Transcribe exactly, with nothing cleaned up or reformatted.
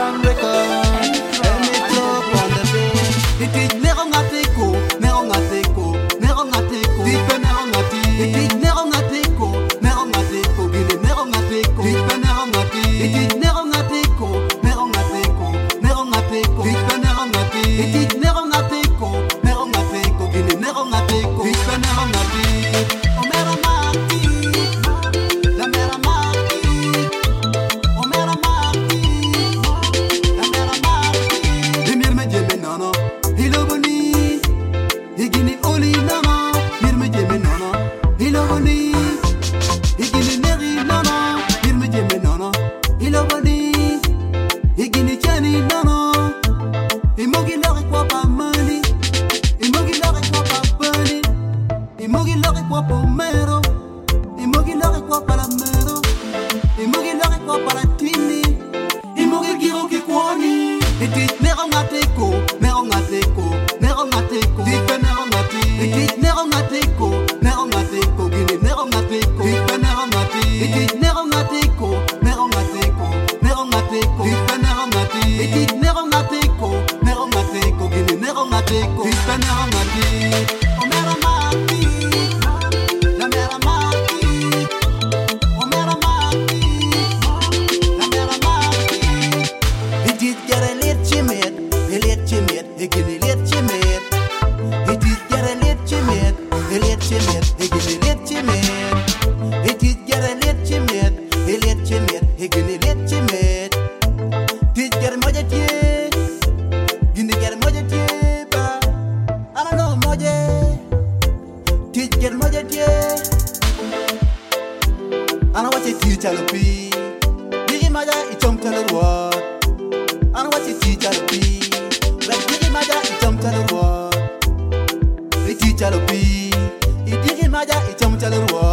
Sam record. And it drop on the beat. It is never ngateko, never ngateko, never ngateko. Deep and never ngati. It is never ngateko, never ngateko. Gini never ngateko. Deep and never ngati. It is never ngateko, never ngateko, never ngateko. Deep and never ngati. It is never ngateko, never ngateko. Gini never ngateko. Deep and never ngati. Oh never ngati. La never ngati. Oh never ngati. La never ngati. Dimir me jeme nono. Hilo boni. Higini oli nono. Mir me jeme nono. Hilo boni. Higini neri nono. Mir me jeme nono. Hilo boni. Higini chani nono. Imogi lori kwa pa mani. Imogi lori kwa pa bani. Imogi lori kwa pa mero. Imogi lori kwa pa la mero. Imogi lori kwa pa la tini. Imogi giro ki kwani. It is never ngateko, never ngateko, never ngateko. Dipe never ngati. It is never ngateko, never ngateko. Gini never ngateko. Dipe never ngati. It is never ngateko, never ngateko, never ngateko. Dipe never ngati. It is never ngateko, never ngateko. Gini never ngateko. Dipe never ngati. Oh never ngati. La never ngati. Oh never ngati. La never ngati. It is get a lit chimit, a lit chimit, a gilly lit chimit. It is get a lit chimit, a lit chimit, a gilly lit chimit. It is get a lit chimit, a lit chimit, a gilly lit chimit. Did get a moja tie, gini get a moja tie, ba. I don't know moja. Did get a moja tie. I know what you teach a be. Digi maja, it's on tell the word. I know what you teach her to be. But digi maja, it's on tell the word. They teach her to be. It digi maja, it's on tell the word.